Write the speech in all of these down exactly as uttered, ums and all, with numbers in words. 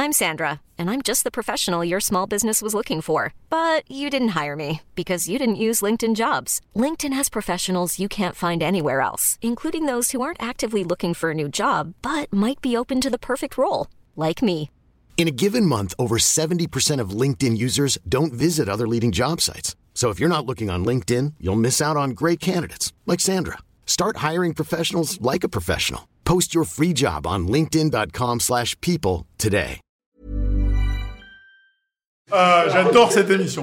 I'm Sandra, and I'm just the professional your small business was looking for. But you didn't hire me because you didn't use LinkedIn Jobs. LinkedIn has professionals you can't find anywhere else, including those who aren't actively looking for a new job, but might be open to the perfect role, like me. In a given month, over seventy percent of LinkedIn users don't visit other leading job sites. So if you're not looking on LinkedIn, you'll miss out on great candidates like Sandra. Start hiring professionals like a professional. Post your free job on linkedin.com slash people today. Euh, j'adore cette émission.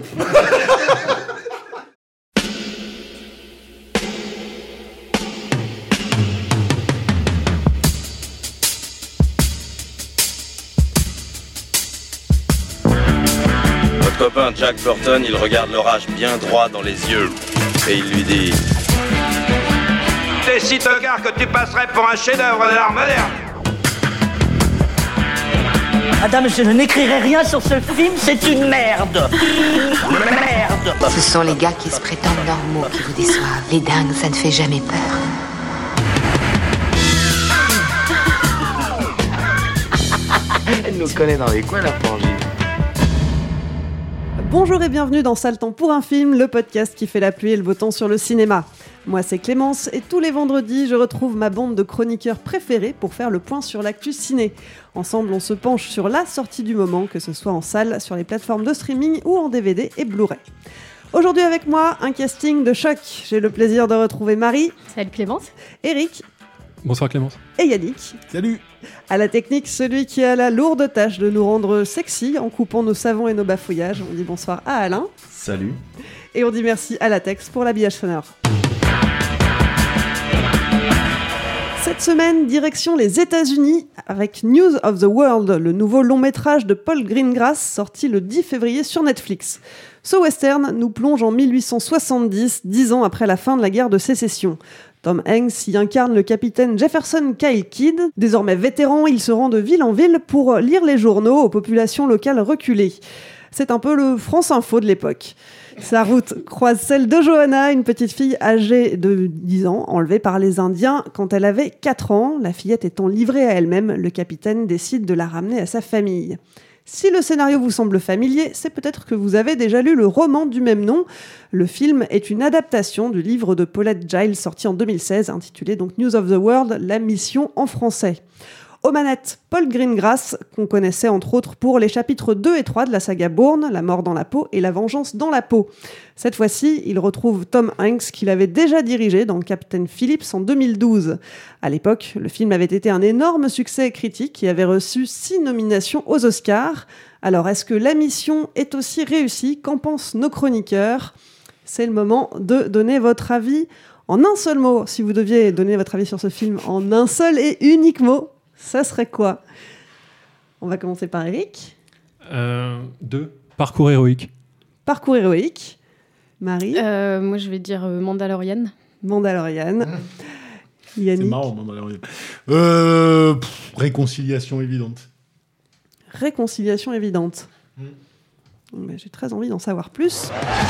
Votre copain Jack Burton, il regarde l'orage bien droit dans les yeux et il lui dit: T'es si tocard que tu passerais pour un chef-d'œuvre de l'art moderne. Madame, je n'écrirai rien sur ce film, c'est une merde. Merde. Ce sont les gars qui se prétendent normaux qui vous déçoivent. Les dingues, ça ne fait jamais peur. Elle nous connaît dans les coins, la frangine. Bonjour et bienvenue dans Sale Temps pour un film, le podcast qui fait la pluie et le beau temps sur le cinéma. Moi c'est Clémence et tous les vendredis je retrouve ma bande de chroniqueurs préférés pour faire le point sur l'actu ciné. Ensemble on se penche sur la sortie du moment, que ce soit en salle, sur les plateformes de streaming ou en D V D et Blu-ray. Aujourd'hui avec moi, un casting de choc. J'ai le plaisir de retrouver Marie. Salut Clémence. Eric. Bonsoir Clémence. Et Yannick. Salut. À la technique, celui qui a la lourde tâche de nous rendre sexy en coupant nos savons et nos bafouillages. On dit bonsoir à Alain. Salut. Et on dit merci à Latex pour l'habillage sonore. Cette semaine, direction les États-Unis avec News of the World, le nouveau long métrage de Paul Greengrass sorti le dix février sur Netflix. Ce western nous plonge en mille huit cent soixante-dix, dix ans après la fin de la guerre de sécession. Tom Hanks y incarne le capitaine Jefferson Kyle Kidd. Désormais vétéran, il se rend de ville en ville pour lire les journaux aux populations locales reculées. C'est un peu le France Info de l'époque. Sa route croise celle de Johanna, une petite fille âgée de dix ans, enlevée par les Indiens quand elle avait quatre ans. La fillette étant livrée à elle-même, le capitaine décide de la ramener à sa famille. Si le scénario vous semble familier, c'est peut-être que vous avez déjà lu le roman du même nom. Le film est une adaptation du livre de Paulette Giles sorti en deux mille seize, intitulé donc News of the World, la mission en français. Aux manettes, Paul Greengrass, qu'on connaissait entre autres pour les chapitres deux et trois de la saga Bourne, La mort dans la peau et La vengeance dans la peau. Cette fois-ci, il retrouve Tom Hanks qu'il avait déjà dirigé dans Captain Phillips en deux mille douze. À l'époque, le film avait été un énorme succès critique et avait reçu six nominations aux Oscars. Alors, est-ce que la mission est aussi réussie? Qu'en pensent nos chroniqueurs? C'est le moment de donner votre avis en un seul mot. Si vous deviez donner votre avis sur ce film en un seul et unique mot, ça serait quoi? On va commencer par Eric. Euh, deux. Parcours héroïque. Parcours héroïque. Marie. Euh, moi, je vais dire euh, Mandalorian. Mandalorian. Yannick. C'est marrant, Mandalorian. Euh, pff, réconciliation évidente. Réconciliation évidente. Mm. Mais j'ai très envie d'en savoir plus.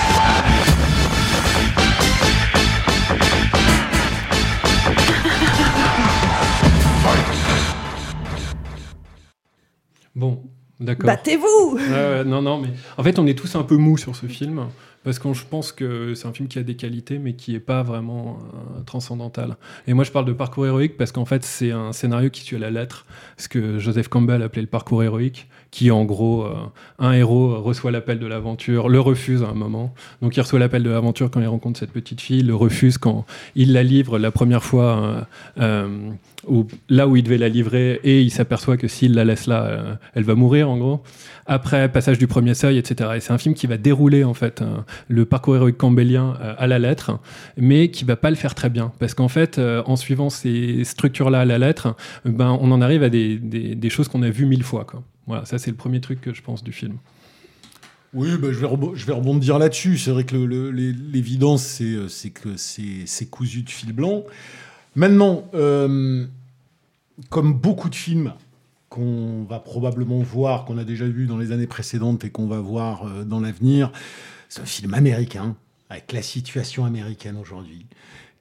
Bon, d'accord. Battez-vous. euh, Non, non, mais en fait, on est tous un peu mous sur ce film, parce que je pense que c'est un film qui a des qualités, mais qui n'est pas vraiment euh, transcendantal. Et moi, je parle de parcours héroïque, parce qu'en fait, c'est un scénario qui suit à la lettre ce que Joseph Campbell appelait le parcours héroïque, qui, en gros, euh, un héros reçoit l'appel de l'aventure, le refuse à un moment. Donc, il reçoit l'appel de l'aventure quand il rencontre cette petite fille, le refuse quand il la livre la première fois... Euh, euh, Où, là où il devait la livrer, et il s'aperçoit que s'il la laisse là, euh, elle va mourir en gros. Après, passage du premier seuil, et cetera. Et c'est un film qui va dérouler en fait euh, le parcours héroïque campbellien euh, à la lettre, mais qui va pas le faire très bien, parce qu'en fait, euh, en suivant ces structures-là à la lettre, euh, ben on en arrive à des, des, des choses qu'on a vues mille fois, quoi. Voilà, ça c'est le premier truc que je pense du film. Oui, bah, je, vais rebo- je vais rebondir là-dessus. C'est vrai que le, le, l'évidence, c'est, c'est que c'est, c'est cousu de fil blanc. Maintenant, euh, comme beaucoup de films qu'on va probablement voir, qu'on a déjà vu dans les années précédentes et qu'on va voir euh, dans l'avenir, c'est un film américain, avec la situation américaine aujourd'hui,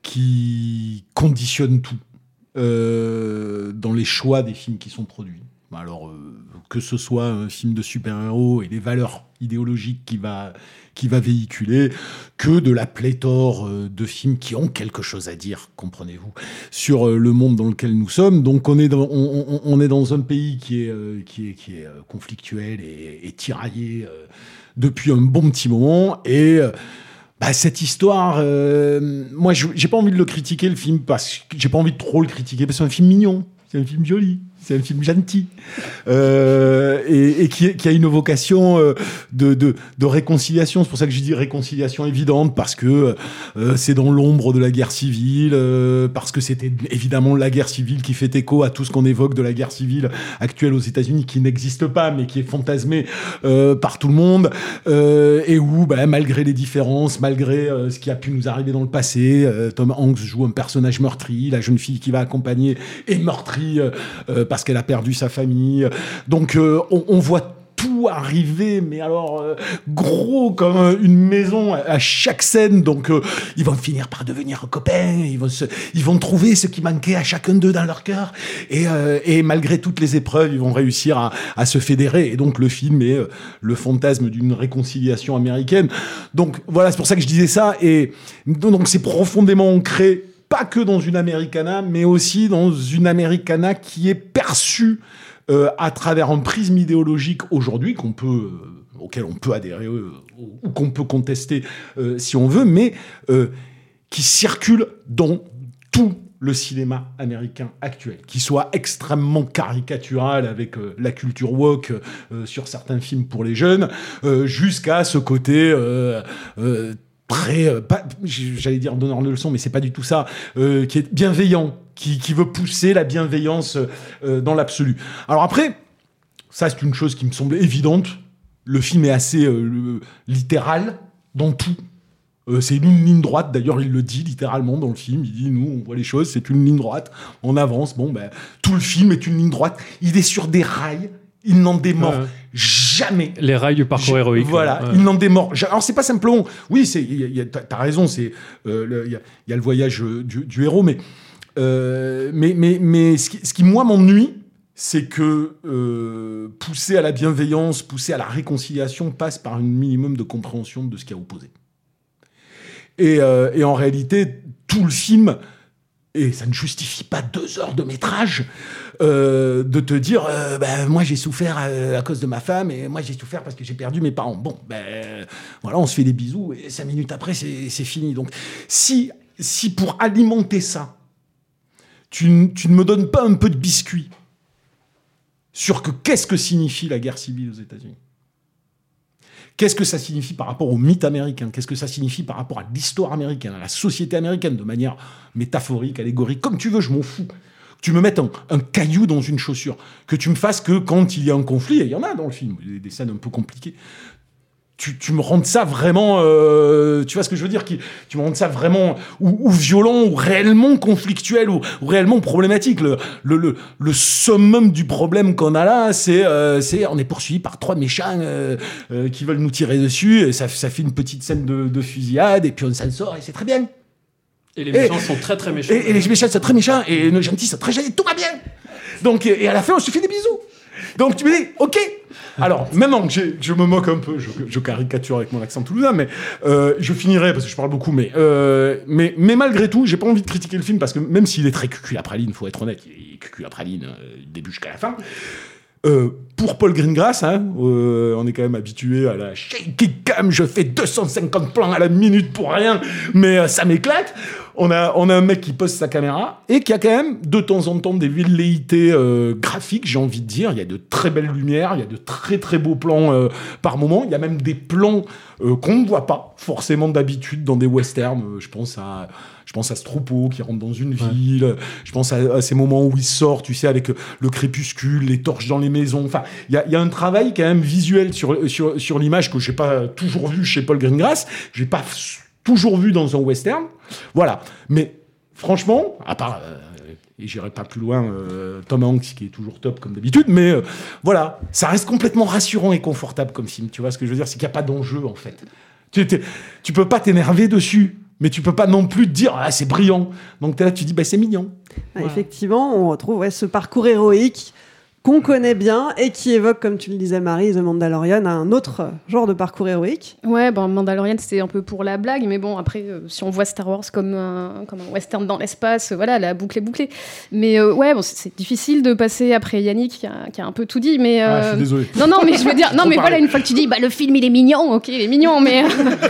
qui conditionne tout euh, dans les choix des films qui sont produits. Alors, euh, que ce soit un film de super-héros et les valeurs idéologiques qu'il va, qu'il va véhiculer, que de la pléthore euh, de films qui ont quelque chose à dire, comprenez-vous, sur euh, le monde dans lequel nous sommes. Donc, on est dans, on, on, on est dans un pays qui est, euh, qui est, qui est euh, conflictuel et, et tiraillé euh, depuis un bon petit moment. Et euh, bah, cette histoire, euh, moi, je, j'ai pas envie de le critiquer, le film, parce que j'ai pas envie de trop le critiquer, parce que c'est un film mignon, c'est un film joli. C'est un film gentil euh, et, et qui, qui a une vocation euh, de, de, de réconciliation. C'est pour ça que je dis réconciliation évidente, parce que euh, c'est dans l'ombre de la guerre civile, euh, parce que c'était évidemment la guerre civile qui fait écho à tout ce qu'on évoque de la guerre civile actuelle aux États-Unis, qui n'existe pas, mais qui est fantasmée euh, par tout le monde, euh, et où, bah, malgré les différences, malgré euh, ce qui a pu nous arriver dans le passé, euh, Tom Hanks joue un personnage meurtri, la jeune fille qui va accompagner est meurtrie euh, euh, parce qu'elle a perdu sa famille. Donc, euh, on, on voit tout arriver, mais alors, euh, gros comme une maison à chaque scène. Donc, euh, ils vont finir par devenir copains, ils vont, se, ils vont trouver ce qui manquait à chacun d'eux dans leur cœur. Et, euh, et malgré toutes les épreuves, ils vont réussir à, à se fédérer. Et donc, le film est euh, le fantasme d'une réconciliation américaine. Donc, voilà, c'est pour ça que je disais ça. Et donc, c'est profondément ancré, pas que dans une Americana, mais aussi dans une Americana qui est perçue euh, à travers un prisme idéologique aujourd'hui qu'on peut, euh, auquel on peut adhérer euh, ou qu'on peut contester euh, si on veut, mais euh, qui circule dans tout le cinéma américain actuel, qui soit extrêmement caricatural avec euh, la culture woke euh, sur certains films pour les jeunes, euh, jusqu'à ce côté euh, euh, très, euh, pas, j'allais dire donneur de leçons, mais c'est pas du tout ça, euh, qui est bienveillant, qui, qui veut pousser la bienveillance euh, dans l'absolu. Alors après, ça c'est une chose qui me semble évidente, le film est assez euh, le, littéral dans tout. Euh, c'est une ligne droite, d'ailleurs il le dit littéralement dans le film, il dit nous on voit les choses, c'est une ligne droite, on avance, bon ben tout le film est une ligne droite, il est sur des rails, il n'en démord ouais. jamais. Les rails du parcours héroïque. Voilà, ouais. il n'en démord jamais. Alors c'est pas simplement, oui, c'est, y a, y a, t'as raison, c'est, euh, le, y, a, y a le voyage du, du héros, mais, euh, mais, mais, mais ce qui, ce qui moi m'ennuie, c'est que euh, pousser à la bienveillance, pousser à la réconciliation passe par un minimum de compréhension de ce qui a opposé. Et, euh, et en réalité, tout le film, et ça ne justifie pas deux heures de métrage, euh, de te dire euh, ben, moi j'ai souffert à, à cause de ma femme, et moi j'ai souffert parce que j'ai perdu mes parents. Bon, ben voilà, on se fait des bisous, et cinq minutes après, c'est, c'est fini. Donc, si, si pour alimenter ça, tu, tu ne me donnes pas un peu de biscuit sur que, qu'est-ce que signifie la guerre civile aux États-Unis ? Qu'est-ce que ça signifie par rapport au mythe américain ? Qu'est-ce que ça signifie par rapport à l'histoire américaine, à la société américaine, de manière métaphorique, allégorique, comme tu veux, je m'en fous. Que tu me mettes un, un caillou dans une chaussure, que tu me fasses que quand il y a un conflit, et il y en a dans le film, des scènes un peu compliquées, tu, tu me rendes ça vraiment, euh, tu vois ce que je veux dire, qui, tu me rendes ça vraiment ou, ou violent, ou réellement conflictuel, ou, ou réellement problématique. Le, le, le, le summum du problème qu'on a là, c'est, euh, c'est on est poursuivi par trois méchants euh, euh, qui veulent nous tirer dessus, et ça, ça fait une petite scène de, de fusillade, et puis on s'en sort, et c'est très bien. Et les méchants et, sont très très méchants. Et, et les méchants sont très méchants, et les gentils sont très gentils, tout va bien. Donc, et à la fin, on se fait des bisous. Donc tu me dis, ok. Alors maintenant que je me moque un peu, je, je caricature avec mon accent toulousain, mais euh, je finirai parce que je parle beaucoup. Mais, euh, mais, mais malgré tout, j'ai pas envie de critiquer le film parce que même s'il est très cucu à praline, faut être honnête, il est cucu à praline euh, du début jusqu'à la fin. Euh, pour Paul Greengrass, hein, euh, on est quand même habitué à la shaky cam, je fais deux cent cinquante plans à la minute pour rien, mais euh, ça m'éclate. On a, on a un mec qui pose sa caméra et qui a quand même de temps en temps des velléités euh, graphiques, j'ai envie de dire. Il y a de très belles lumières, il y a de très très beaux plans euh, par moment. Il y a même des plans euh, qu'on ne voit pas forcément d'habitude dans des westerns. Euh, je pense à... Je pense à ce troupeau qui rentre dans une ville. Ouais. Je pense à, à ces moments où il sort, tu sais, avec le crépuscule, les torches dans les maisons. Enfin, il y, y a un travail quand même visuel sur, sur, sur l'image que j'ai pas toujours vu chez Paul Greengrass. J'ai pas f- toujours vu dans un western. Voilà. Mais franchement, à part... Euh, et j'irai pas plus loin, euh, Tom Hanks, qui est toujours top comme d'habitude, mais euh, voilà, ça reste complètement rassurant et confortable comme film. Tu vois ce que je veux dire ? C'est qu'il n'y a pas d'enjeu, en fait. Tu, tu peux pas t'énerver dessus. Mais tu peux pas non plus te dire ah c'est brillant. Donc t'es là, tu dis bah c'est mignon. Ah, voilà. Effectivement, on retrouve ouais, ce parcours héroïque qu'on connaît bien et qui évoque, comme tu le disais Marie, The Mandalorian, un autre genre de parcours héroïque. Ouais, bon, Mandalorian c'était un peu pour la blague, mais bon après euh, si on voit Star Wars comme un, comme un western dans l'espace, euh, voilà, la boucle est bouclée. Mais euh, ouais, bon, c'est, c'est difficile de passer après Yannick qui a, qui a un peu tout dit, mais euh... ah, je suis désolé. Non non, mais je veux dire, non mais voilà, une fois que tu dis bah le film il est mignon, ok, il est mignon, mais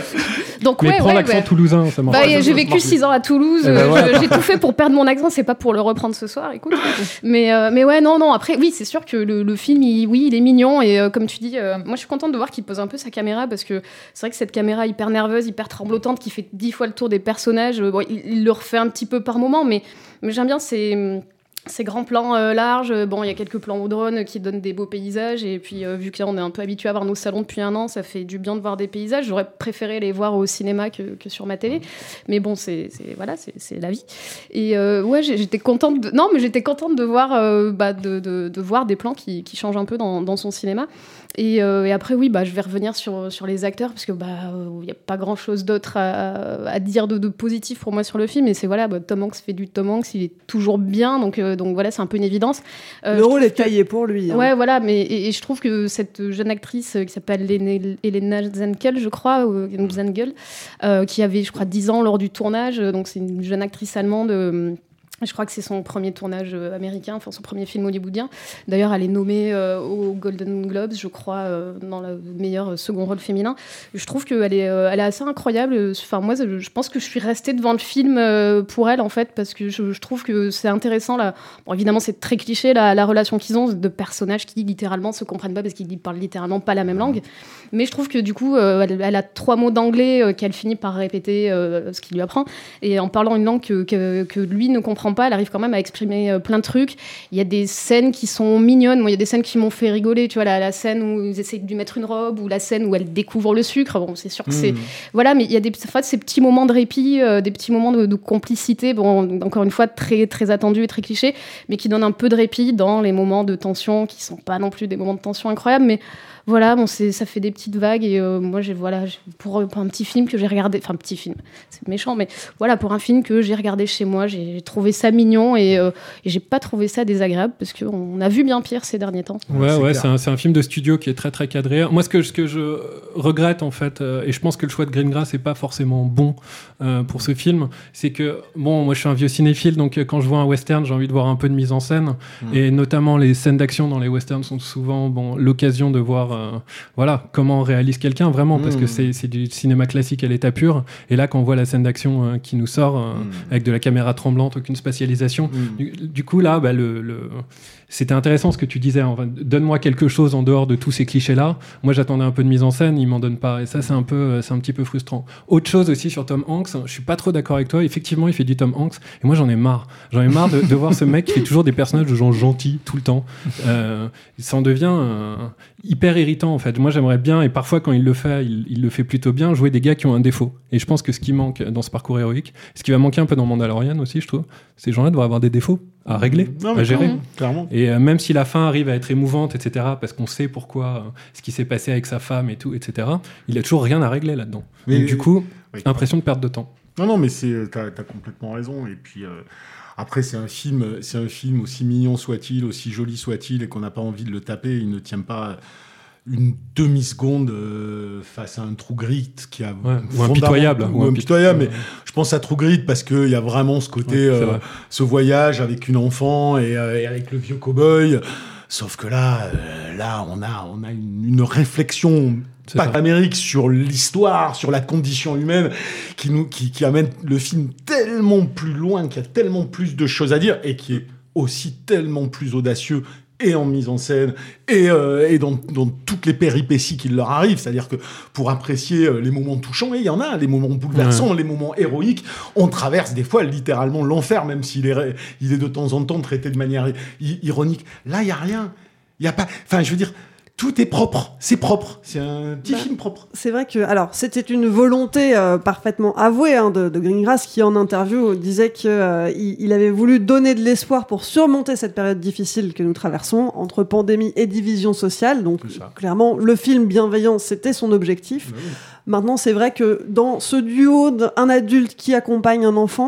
donc mais ouais, prends ouais, l'accent ouais. toulousain, ça marche. Bah, ça, j'ai ça vécu marche. six ans à Toulouse, Eh ben euh, voilà. je- j'ai tout fait pour perdre mon accent, c'est pas pour le reprendre ce soir, écoute. Mais euh, mais ouais, non non, après oui, c'est sûr que le, le film il, oui, il est mignon et euh, comme tu dis, euh, moi je suis contente de voir qu'il pose un peu sa caméra parce que c'est vrai que cette caméra hyper nerveuse, hyper tremblotante qui fait dix fois le tour des personnages, euh, bon, il, il le refait un petit peu par moment, mais mais j'aime bien ces Ces grands plans euh, larges, bon, il y a quelques plans au drone qui donnent des beaux paysages, et puis euh, vu que là on est un peu habitué à voir nos salons depuis un an, ça fait du bien de voir des paysages. J'aurais préféré les voir au cinéma que, que sur ma télé, mais bon, c'est, c'est voilà, c'est, c'est la vie. Et euh, ouais, j'ai- j'étais contente. De, non, mais j'étais contente de voir, euh, bah, de, de, de voir des plans qui, qui changent un peu dans, dans son cinéma. Et, euh, et après, oui, bah, je vais revenir sur, sur les acteurs, parce que bah, il n'y a pas grand-chose d'autre à, à dire de, de positif pour moi sur le film. Et c'est voilà, bah, Tom Hanks fait du Tom Hanks, il est toujours bien, donc, euh, donc voilà, c'est un peu une évidence. Euh, Le je rôle trouve est taillé pour lui. hein. Ouais, voilà, mais et, et je trouve que cette jeune actrice euh, qui s'appelle Lene- Elena Zenkel, je crois, ou Zengel, euh, qui avait, je crois, dix ans lors du tournage, euh, donc c'est une jeune actrice allemande. euh, Je crois que c'est son premier tournage euh, américain, enfin son premier film hollywoodien. D'ailleurs, elle est nommée euh, aux Golden Globes, je crois, euh, dans le meilleur second rôle féminin. Je trouve qu'elle est, euh, elle est assez incroyable. Enfin, moi, je, je pense que je suis restée devant le film euh, pour elle, en fait, parce que je, je trouve que c'est intéressant. Là. Bon, évidemment, c'est très cliché, la, la relation qu'ils ont de personnages qui, littéralement, se comprennent pas parce qu'ils parlent littéralement pas la même langue. Mais je trouve que, du coup, euh, elle, elle a trois mots d'anglais euh, qu'elle finit par répéter, euh, ce qu'il lui apprend. Et en parlant une langue que, que, que lui ne comprend pas, elle arrive quand même à exprimer euh, plein de trucs. Il y a des scènes qui sont mignonnes. Moi, il y a des scènes qui m'ont fait rigoler. Tu vois, la, la scène où ils essayent de lui mettre une robe, ou la scène où elle découvre le sucre. Bon, c'est sûr que c'est... Mmh. Voilà, mais il y a des, en fait, ces petits moments de répit, euh, des petits moments de, de complicité, bon, encore une fois, très, très attendus et très clichés, mais qui donnent un peu de répit dans les moments de tension, qui sont pas non plus des moments de tension incroyables, mais voilà, bon, c'est, ça fait des petites vagues, et euh, moi, j'ai, voilà, j'ai- pour, pour un petit film que j'ai regardé, enfin, petit film, c'est méchant, mais voilà, pour un film que j'ai regardé chez moi, j'ai, j'ai trouvé ça mignon, et, euh, et j'ai pas trouvé ça désagréable, parce qu'on a vu bien pire ces derniers temps. Ouais, c'est ouais, clair. c'est un, c'est un film de studio qui est très très cadré. Moi, ce que, ce que je regrette en fait, euh, et je pense que le choix de Greengrass est pas forcément bon euh, pour ce film, c'est que bon, moi je suis un vieux cinéphile, donc euh, quand je vois un western, j'ai envie de voir un peu de mise en scène, Mmh. et notamment les scènes d'action dans les westerns sont souvent bon l'occasion de voir, euh, voilà, comment réalise quelqu'un vraiment, parce Mmh. que c'est, c'est du cinéma classique à l'état pur. Et là, quand on voit la scène d'action euh, qui nous sort euh, Mmh. avec de la caméra tremblante, aucune spatialisation. Mmh. Du, du coup, là, bah, le, le- c'était intéressant ce que tu disais. Enfin, donne-moi quelque chose en dehors de tous ces clichés-là. Moi, j'attendais un peu de mise en scène, il m'en donne pas. Et ça, c'est un peu, c'est un petit peu frustrant. Autre chose aussi sur Tom Hanks, je suis pas trop d'accord avec toi. Effectivement, il fait du Tom Hanks. Et moi, j'en ai marre. J'en ai marre de, de voir ce mec qui fait toujours des personnages de gens gentils tout le temps. Euh, ça en devient euh, hyper irritant, en fait. Moi, j'aimerais bien, et parfois, quand il le fait, il, il le fait plutôt bien, jouer des gars qui ont un défaut. Et je pense que ce qui manque dans ce parcours héroïque, ce qui va manquer un peu dans Mandalorian aussi, je trouve, ces gens-là devraient avoir des défauts à régler, Non, mais à gérer. clairement, clairement. Et euh, même si la fin arrive à être émouvante, et cetera, parce qu'on sait pourquoi, euh, ce qui s'est passé avec sa femme et tout, et cetera, il a toujours rien à régler là-dedans. Mais- Donc du coup, Oui. impression de perte de temps. Non, non, mais c'est, t'as, t'as complètement raison. Et puis, euh, après, c'est un film, c'est un film aussi mignon soit-il, aussi joli soit-il, et qu'on n'a pas envie de le taper. Il ne tient pas une demi-seconde euh, face à un True Grit qui a Ouais, ou un fondamentalement- pitoyable. ou un pitoyable, mais Ouais. je pense à True Grit parce qu'il y a vraiment ce côté, Ouais, c'est euh, vrai. ce voyage avec une enfant et, euh, et avec le vieux cow-boy. Sauf que là, euh, là, on a, on a une, une réflexion C'est pas ça. amérique sur l'histoire, sur la condition humaine, qui nous, qui, qui amène le film tellement plus loin, qui a tellement plus de choses à dire et qui est aussi tellement plus audacieux et en mise en scène et, euh, et dans, dans toutes les péripéties qui leur arrivent. C'est-à-dire que pour apprécier euh, les moments touchants, et il y en a, les moments bouleversants, Ouais. les moments héroïques, on traverse des fois littéralement l'enfer, même s'il est, ré- il est de temps en temps traité de manière i- ironique. Là, il n'y a rien. Il y a pas... Enfin, je veux dire, tout est propre. C'est propre. C'est un petit Bah, film propre. C'est vrai que, alors, c'était une volonté euh, parfaitement avouée hein, de, de Greengrass qui, en interview, disait qu'il euh, il avait voulu donner de l'espoir pour surmonter cette période difficile que nous traversons entre pandémie et division sociale. Donc, C'est ça. clairement, le film bienveillant, c'était son objectif. Bah oui. Maintenant, c'est vrai que dans ce duo d'un adulte qui accompagne un enfant,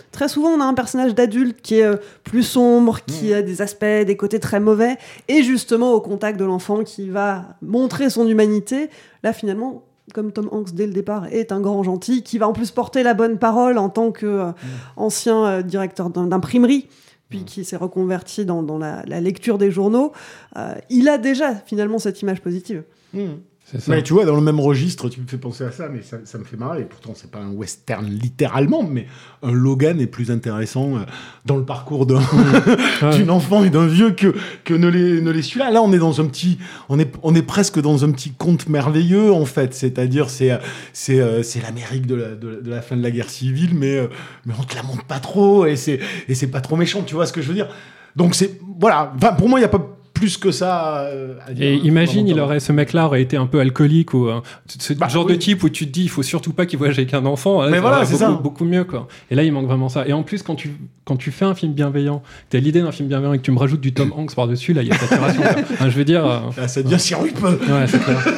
Très souvent, on a un personnage d'adulte qui est euh, plus sombre, qui a des aspects, des côtés très mauvais, et justement au contact de l'enfant qui va montrer son humanité. Là, finalement, comme Tom Hanks dès le départ est un grand gentil, qui va en plus porter la bonne parole en tant qu'ancien euh, euh, directeur d'un, d'imprimerie, puis qui s'est reconverti dans, dans la, la lecture des journaux, euh, il a déjà finalement cette image positive. Mmh. Mais tu vois, dans le même registre, tu me fais penser à ça, mais ça, ça me fait marrer. Et pourtant, c'est pas un western littéralement, mais un Logan est plus intéressant euh, dans le parcours d'un, ouais. d'une enfant et d'un vieux que, que ne l'est, ne l'est celui-là. Là, on est dans un petit, on est, on est presque dans un petit conte merveilleux, en fait. C'est-à-dire, c'est, c'est, euh, c'est l'Amérique de la, de, de la fin de la guerre civile, mais, euh, mais on te la montre pas trop et c'est, et c'est pas trop méchant, tu vois ce que je veux dire? Donc, c'est, voilà. Enfin, pour moi, il y a pas plus que ça à dire. Et imagine, il aurait, ce mec-là aurait été un peu alcoolique ou euh, ce bah, genre oui. de type où tu te dis il faut surtout pas qu'il voyage avec un enfant. Hein, mais voilà, c'est beaucoup, ça. Beaucoup mieux, quoi. Et là, il manque vraiment ça. Et en plus, quand tu, quand tu fais un film bienveillant, tu as l'idée d'un film bienveillant et que tu me rajoutes du Tom Hanks par-dessus, là, il y a saturation. Enfin, je veux dire. Euh... Là, ça devient sirupeux. Ouais, c'est clair.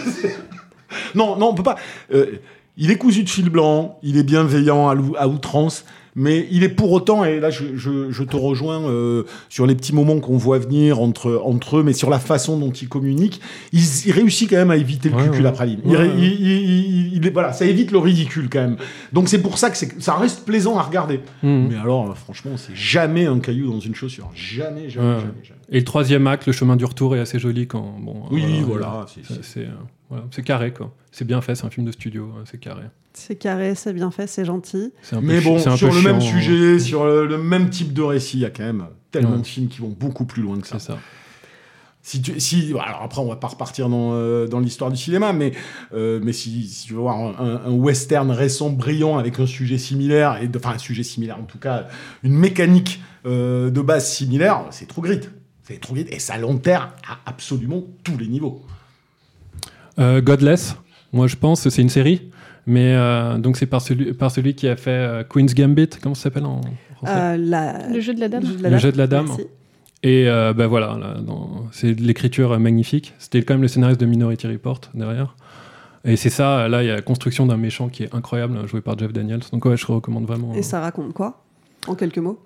non, non, on peut pas. Euh, il est cousu de fil blanc, il est bienveillant à, à outrance. Mais il est pour autant, et là je, je, je te rejoins euh, sur les petits moments qu'on voit venir entre, entre eux, mais sur la façon dont ils communiquent, il, il réussit quand même à éviter le ouais, cucul ouais. à praline. Ouais, il, ouais. il, il, il, il, voilà, ça évite le ridicule quand même. Donc c'est pour ça que c'est, ça reste plaisant à regarder. Mmh. Mais alors, franchement, c'est jamais un caillou dans une chaussure. Jamais, jamais, ouais. jamais, jamais. Et le troisième acte, le chemin du retour est assez joli quand. Bon, oui, voilà. voilà c'est, c'est, c'est, euh, voilà, c'est carré, quoi. C'est bien fait, c'est un film de studio, c'est carré. C'est carré, c'est bien fait, c'est gentil. C'est un peu Mais bon, chi- sur le chiant, même sujet, hein. Sur le, le même type de récit, il y a quand même tellement ouais. de films qui vont beaucoup plus loin que ça. C'est ça. Si tu, si, alors après, on va pas repartir dans, euh, dans l'histoire du cinéma, mais, euh, mais si, si tu veux voir un, un western récent, brillant, avec un sujet similaire, et de, enfin un sujet similaire, en tout cas, une mécanique euh, de base similaire, c'est True Grit. C'est True Grit, et ça l'enterre à absolument tous les niveaux. Euh, Godless, moi je pense, c'est une série. Mais euh, donc c'est par celui, par celui qui a fait euh, Queen's Gambit, comment ça s'appelle en français euh, la... Le jeu de la dame. Le jeu de la le dame. Jeu de la dame. Merci. Et euh, ben voilà, là, dans, c'est de l'écriture euh, magnifique. C'était quand même le scénariste de Minority Report derrière. Et c'est ça, là il y a la construction d'un méchant qui est incroyable, joué par Jeff Daniels. Donc ouais, je recommande vraiment. Et ça raconte quoi, en quelques mots?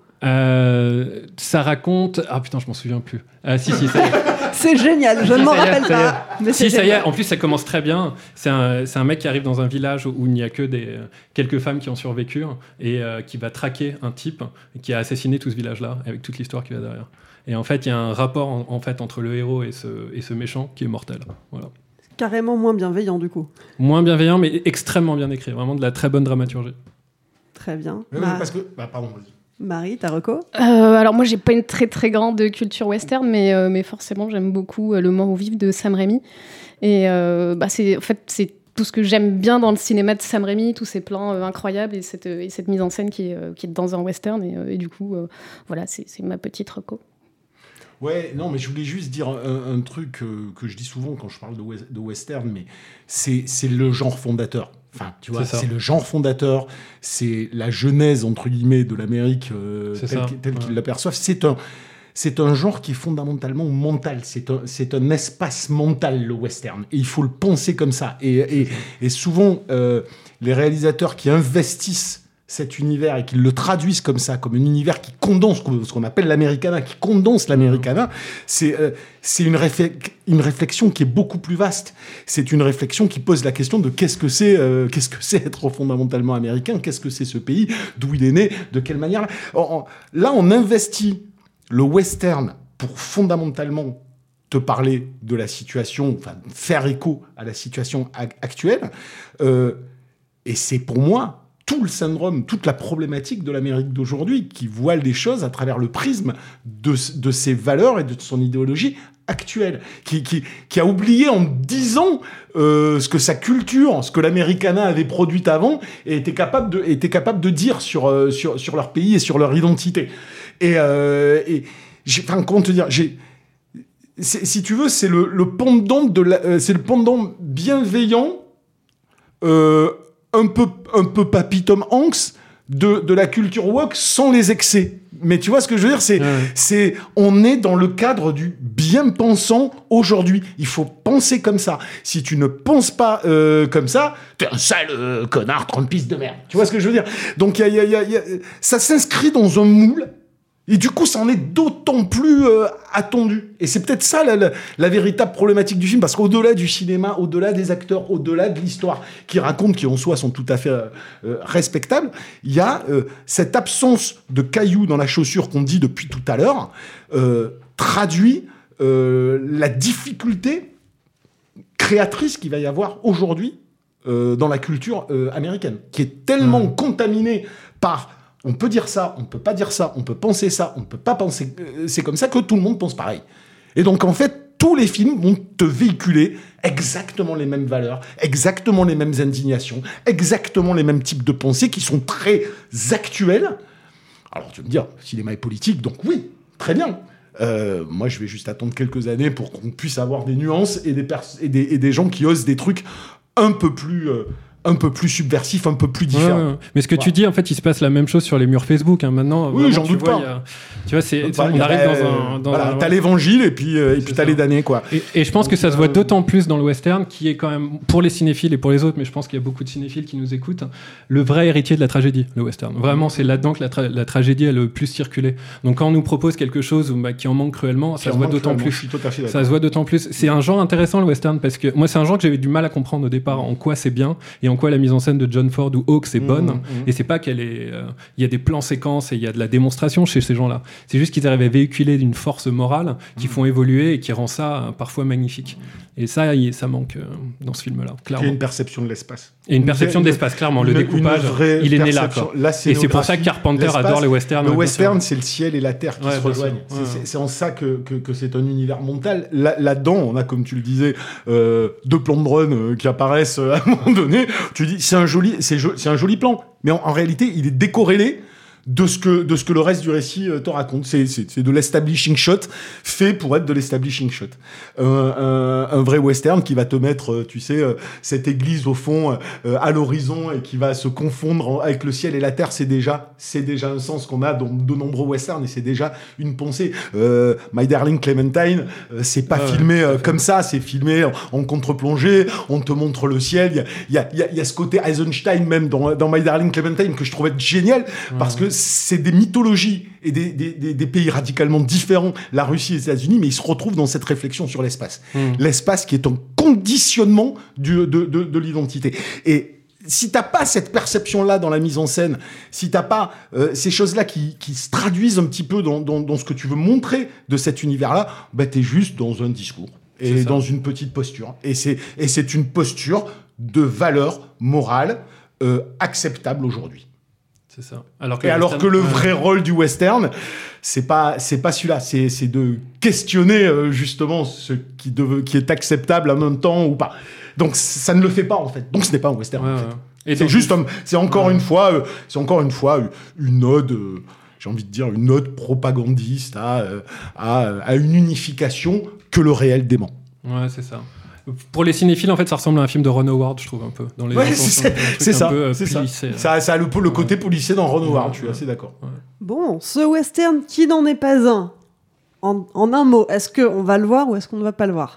Euh, ça raconte. Ah putain, je m'en souviens plus. Ah si, si, ça y est. C'est génial, je ne m'en rappelle pas. Mais si, c'est ça y est. génial. En plus, ça commence très bien. C'est un, c'est un mec qui arrive dans un village où il n'y a que des, quelques femmes qui ont survécu et euh, qui va traquer un type qui a assassiné tout ce village-là, avec toute l'histoire qui va derrière. Et en fait, il y a un rapport en, en fait, entre le héros et ce, et ce méchant qui est mortel. Voilà. Carrément moins bienveillant, du coup. Moins bienveillant, mais extrêmement bien écrit. Vraiment de la très bonne dramaturgie. Très bien. Oui, Mar- parce que... Bah, pardon, vas-y. Marie, ta reco? Euh, alors moi j'ai pas une très très grande culture western, mais, euh, mais forcément j'aime beaucoup euh, Le Mort ou Vif de Sam Raimi. Et euh, bah, c'est, en fait c'est tout ce que j'aime bien dans le cinéma de Sam Raimi, tous ces plans euh, incroyables et cette, et cette mise en scène qui est, euh, qui est dans un western. Et, euh, et du coup, euh, voilà, c'est, c'est ma petite reco. Ouais, non, mais je voulais juste dire un, un truc euh, que je dis souvent quand je parle de, we- de western, mais c'est, c'est le genre fondateur. Enfin, tu vois, c'est, c'est le genre fondateur, c'est la genèse, entre guillemets, de l'Amérique euh, telle, ça, telle ouais. qu'ils l'aperçoivent. C'est un, c'est un genre qui est fondamentalement mental. C'est un, c'est un espace mental, le western. Et il faut le penser comme ça. Et, et, et souvent, euh, les réalisateurs qui investissent cet univers et qu'ils le traduisent comme ça, comme un univers qui condense, ce qu'on appelle l'Americana, qui condense l'Americana, c'est, euh, c'est une, réfle- une réflexion qui est beaucoup plus vaste. C'est une réflexion qui pose la question de qu'est-ce que c'est, euh, qu'est-ce que c'est être fondamentalement américain, qu'est-ce que c'est ce pays, d'où il est né, de quelle manière. Or, là, on investit le western pour fondamentalement te parler de la situation, enfin, faire écho à la situation a- actuelle. Euh, et c'est pour moi tout le syndrome, toute la problématique de l'Amérique d'aujourd'hui, qui voit les choses à travers le prisme de, de ses valeurs et de son idéologie actuelle, qui, qui, qui a oublié en dix ans euh, ce que sa culture, ce que l'Americana avait produit avant, et était capable de, était capable de dire sur, euh, sur, sur leur pays et sur leur identité. Et, euh, et j'ai, enfin, comment te dire, j'ai, c'est, si tu veux, c'est le, le pendant de la, euh, c'est le pendant bienveillant, euh, un peu, un peu papy Tom Hanks de, de la culture woke sans les excès. Mais tu vois ce que je veux dire, c'est, ouais. c'est, on est dans le cadre du bien pensant aujourd'hui. Il faut penser comme ça. Si tu ne penses pas euh, comme ça, t'es un sale euh, connard, trumpiste de merde. Tu vois ce que je veux dire? Donc, y a, y a, y a, y a, ça s'inscrit dans un moule. Et du coup, ça en est d'autant plus euh, attendu. Et c'est peut-être ça la, la, la véritable problématique du film, parce qu'au-delà du cinéma, au-delà des acteurs, au-delà de l'histoire qu'ils racontent, qui en soi sont tout à fait euh, euh, respectables, il y a euh, cette absence de cailloux dans la chaussure qu'on dit depuis tout à l'heure, euh, traduit euh, la difficulté créatrice qu'il va y avoir aujourd'hui euh, dans la culture euh, américaine, qui est tellement mmh. contaminée par... On peut dire ça, on peut pas dire ça, on peut penser ça, on peut pas penser... C'est comme ça que tout le monde pense pareil. Et donc, en fait, tous les films vont te véhiculer exactement les mêmes valeurs, exactement les mêmes indignations, exactement les mêmes types de pensées qui sont très actuelles. Alors, tu vas me dire, le cinéma est politique, donc oui, très bien. Euh, moi, je vais juste attendre quelques années pour qu'on puisse avoir des nuances et des, pers- et des, et des gens qui osent des trucs un peu plus... Euh, un peu plus subversif, un peu plus différent. Ouais, ouais. Mais ce que voilà. tu dis, en fait, il se passe la même chose sur les murs Facebook. Hein. Maintenant, oui, j'en doute vois, pas. Y a, tu vois, c'est, bah, on arrive dans un... Dans voilà, un t'as l'évangile et puis, euh, et puis t'as ça. les damnés, quoi. Et, et je pense Donc, que ça se voit euh... d'autant plus dans le western, qui est quand même, pour les cinéphiles et pour les autres, mais je pense qu'il y a beaucoup de cinéphiles qui nous écoutent, le vrai héritier de la tragédie, le western. Vraiment, c'est là-dedans que la, tra- la tragédie a le plus circulé. Donc quand on nous propose quelque chose bah, qui en manque cruellement, ça se voit d'autant plus. Ça se voit d'autant plus. C'est un genre intéressant, le western, parce que moi, c'est un genre que j'avais du mal à comprendre au départ, en quoi c'est bien, et en quoi la mise en scène de John Ford ou Hawks est bonne, mmh, mmh. et c'est pas qu'elle est... Il euh, y a des plans séquences et il y a de la démonstration chez ces gens-là. C'est juste qu'ils arrivent à véhiculer une force morale qui mmh. font évoluer et qui rend ça euh, parfois magnifique. Et ça, y, ça manque euh, dans ce film-là, clairement. Il y a une perception de l'espace. Et une perception une, de l'espace, clairement. Une, le découpage, il est né là. Et c'est pour ça que Carpenter adore le western. Le western, c'est le ciel et la terre qui ouais, se rejoignent. Ouais, c'est, ouais. c'est, c'est en ça que, que, que c'est un univers mondial. Là, là-dedans, on a, comme tu le disais, euh, deux plans de drone euh, qui apparaissent euh, à un moment donné. Tu dis, c'est un joli, c'est, jo- c'est un joli plan. Mais en, en réalité, il est décorrélé de ce que de ce que le reste du récit euh, te raconte. C'est, c'est c'est de l'establishing shot fait pour être de l'establishing shot. Euh, un, un vrai western qui va te mettre, euh, tu sais, euh, cette église au fond, euh, à l'horizon et qui va se confondre en, avec le ciel et la terre. C'est déjà c'est déjà un sens qu'on a dans de nombreux westerns et c'est déjà une pensée. Euh, My Darling Clementine, euh, c'est pas ah filmé ouais, euh, comme ça, c'est filmé en, en contre-plongée. On te montre le ciel. Il y a il y a il y a ce côté Eisenstein même dans dans My Darling Clementine que je trouvais génial ouais. parce que c'est des mythologies et des, des, des, des pays radicalement différents, la Russie et les États-Unis, mais ils se retrouvent dans cette réflexion sur l'espace. Mmh. L'espace qui est un conditionnement du, de, de, de l'identité. Et si t'as pas cette perception-là dans la mise en scène, si t'as pas euh, ces choses-là qui, qui se traduisent un petit peu dans, dans, dans ce que tu veux montrer de cet univers-là, bah t'es juste dans un discours et dans une petite posture. Et c'est, et c'est une posture de valeur morale euh, acceptable aujourd'hui. C'est ça. Alors que et alors que le vrai euh... rôle du western, c'est pas c'est pas celui-là, c'est c'est de questionner euh, justement ce qui de, qui est acceptable en même temps ou pas. Donc ça ne le fait pas en fait. Donc ce n'est pas un western ouais, en fait. Ouais. Et c'est juste un, c'est encore ouais. une fois euh, c'est encore une fois une ode euh, j'ai envie de dire une ode propagandiste à euh, à à une unification que le réel dément. Ouais, c'est ça. Pour les cinéphiles, en fait, ça ressemble à un film de Ron Howard, je trouve, un peu. Dans les ouais, c'est, c'est ça. Peu, c'est plissé, ça. Ça, ça a le, le côté ouais. policier dans Ron Howard, ouais, je suis ouais. assez d'accord. Ouais. Bon, ce western qui n'en est pas un, en, en un mot, est-ce qu'on va le voir ou est-ce qu'on ne va pas le voir ?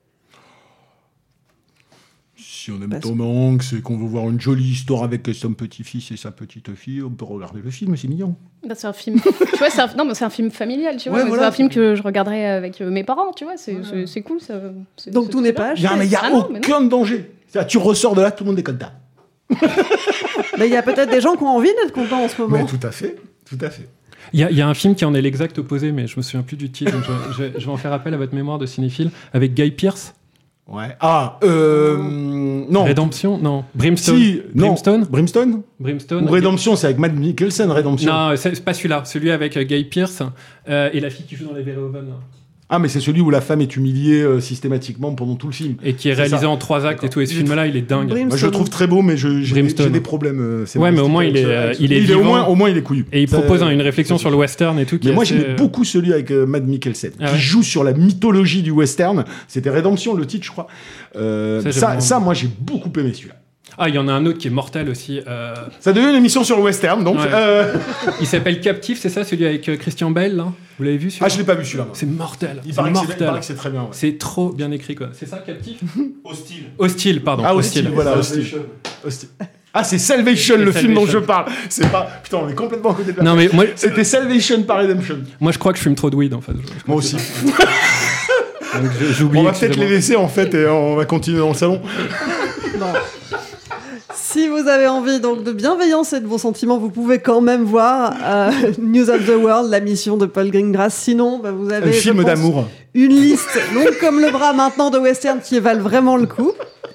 Si on aime Parce... Tom Hanks et qu'on veut voir une jolie histoire avec son petit-fils et sa petite-fille, on peut regarder le film, c'est mignon. Bah, c'est un film. Tu vois, c'est un... non, mais c'est un film familial, tu vois. Ouais, voilà. C'est un film que je regarderais avec mes parents, tu vois. C'est, ouais. c'est, c'est cool. Ça... C'est, Donc c'est tout n'est pas acheté. Mais il n'y a ah, aucun non, danger. Tu ressors de là, tout le monde est content. Mais il y a peut-être des gens qui ont envie d'être contents en ce moment. Mais tout à fait, tout à fait. Il y, y a un film qui en est l'exact opposé, mais je me souviens plus du titre. Donc je, je, je vais en faire appel à votre mémoire de cinéphile avec Guy Pearce. Ouais. Ah, euh, non. Rédemption, non. Brimstone. Si, Brimstone. Non. Brimstone. Brimstone. Ou Rédemption, c'est avec Matt Mikkelsen, Rédemption. Non, c'est, c'est pas celui-là. Celui avec euh, Guy Pearce euh, et la fille qui joue dans les Verhoeven. Ah, mais c'est celui où la femme est humiliée euh, systématiquement pendant tout le film. Et qui est, c'est réalisé ça. En trois actes. D'accord. Et tout. Et ce film-là, il est dingue. Moi, je le trouve très beau, mais je, j'ai, des, j'ai des problèmes. Euh, ouais, mais au moins, il est, euh, il est il vivant. Est au, moins, au moins, il est couillu. Et il ça, propose hein, une réflexion sur le western et tout. Qui mais moi, assez... j'aimais beaucoup celui avec euh, Matt Mikkelsen, ah, qui ouais. joue sur la mythologie du western. C'était Rédemption, le titre, je crois. Euh, ça, ça, ça, moi, j'ai beaucoup aimé celui-là. Ah, il y en a un autre qui est mortel aussi. Euh... Ça devient une émission sur le western, donc. Ouais. Euh... Il s'appelle Captif, c'est ça, celui avec Christian Bale, là. Vous l'avez vu celui-là? Ah, je l'ai pas vu celui-là. C'est mortel. Il c'est paraît, mortel. Que c'est, il paraît que c'est très bien. Ouais. C'est trop bien écrit, quoi. C'est ça, Captif? Hostile. Hostile, pardon. Ah, Hostile, Hostile. voilà, Hostile. Hostile. Ah, c'est Salvation, le Salvation. film dont je parle. C'est pas. Putain, on est complètement à côté de la. Non, mais moi. C'était Salvation par Redemption. Moi, je crois que je fume trop de weed, en fait. Moi aussi. Donc, je, on va peut-être les laisser, en fait, et on va continuer dans le salon. Non. Si vous avez envie donc de bienveillance et de bons sentiments, vous pouvez quand même voir euh, News of the World, la mission de Paul Greengrass. Sinon, bah, vous avez un film je pense, d'amour. Une liste longue comme le bras maintenant de western qui valent vraiment le coup.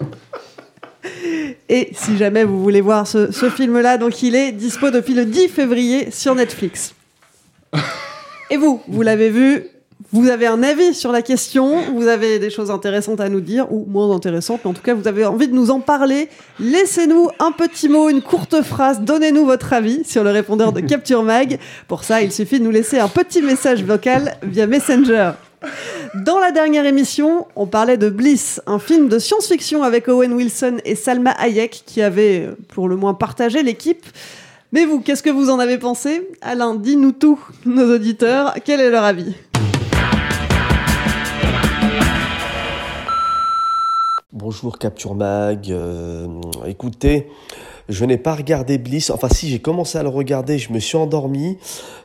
Et si jamais vous voulez voir ce, ce film-là, donc il est dispo depuis le dix février sur Netflix. Et vous, vous l'avez vu? Vous avez un avis sur la question, vous avez des choses intéressantes à nous dire, ou moins intéressantes, mais en tout cas, vous avez envie de nous en parler. Laissez-nous un petit mot, une courte phrase, donnez-nous votre avis sur le répondeur de Capture Mag. Pour ça, il suffit de nous laisser un petit message vocal via Messenger. Dans la dernière émission, on parlait de Bliss, un film de science-fiction avec Owen Wilson et Salma Hayek, qui avait, pour le moins, partagé l'équipe. Mais vous, qu'est-ce que vous en avez pensé? Alain, dis-nous tout, nos auditeurs, quel est leur avis? Bonjour Capture Mag, euh, écoutez, je n'ai pas regardé Bliss, enfin si j'ai commencé à le regarder, je me suis endormi,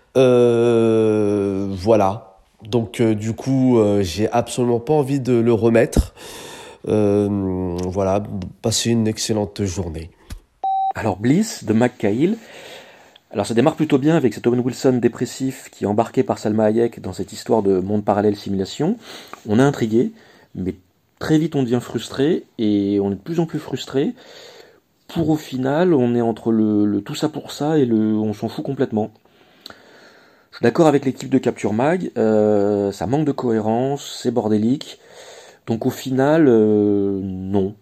euh, voilà, donc euh, du coup euh, j'ai absolument pas envie de le remettre, euh, voilà, passez une excellente journée. Alors Bliss de McCahill, alors ça démarre plutôt bien avec cet Owen Wilson dépressif qui est embarqué par Salma Hayek dans cette histoire de monde parallèle simulation, on est intrigué, mais très vite, on devient frustré, et on est de plus en plus frustré, pour au final, on est entre le, le tout ça pour ça, et le on s'en fout complètement. Je suis d'accord avec l'équipe de Capture Mag, euh, ça manque de cohérence, c'est bordélique, donc au final, euh, non.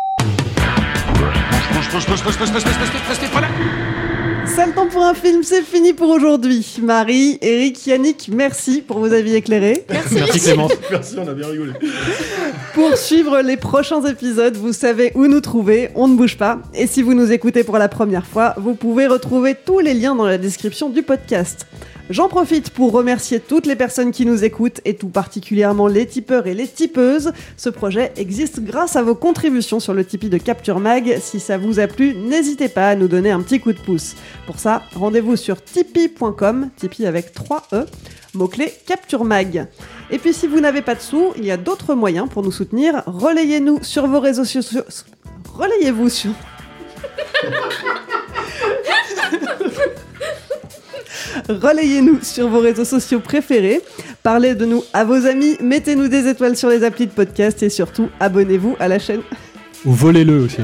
C'est le temps pour un film, c'est fini pour aujourd'hui. Marie, Eric, Yannick, merci pour vos avis éclairés. Merci, merci Clément. Merci, on a bien rigolé. Pour suivre les prochains épisodes, vous savez où nous trouver, on ne bouge pas. Et si vous nous écoutez pour la première fois, vous pouvez retrouver tous les liens dans la description du podcast. J'en profite pour remercier toutes les personnes qui nous écoutent et tout particulièrement les tipeurs et les tipeuses. Ce projet existe grâce à vos contributions sur le Tipeee de Capture Mag. Si ça vous a plu, n'hésitez pas à nous donner un petit coup de pouce. Pour ça, rendez-vous sur tipeee point com, Tipeee avec trois E, mot-clé Capture Mag. Et puis si vous n'avez pas de sous, il y a d'autres moyens pour nous soutenir. Relayez-nous sur vos réseaux sociaux. Relayez-vous sur... Relayez-nous sur vos réseaux sociaux préférés, parlez de nous à vos amis, mettez-nous des étoiles sur les applis de podcast et surtout, abonnez-vous à la chaîne. Ou volez-le aussi.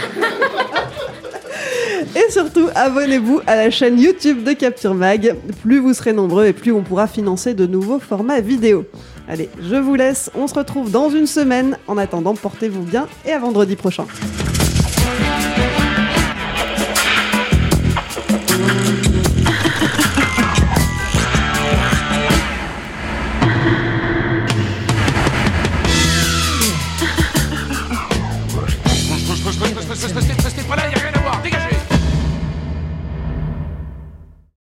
Et surtout, abonnez-vous à la chaîne YouTube de Capture Mag. Plus vous serez nombreux et plus on pourra financer de nouveaux formats vidéo. Allez, je vous laisse, on se retrouve dans une semaine. En attendant, portez-vous bien et à vendredi prochain. Push, push, push, push, push, push, push, push.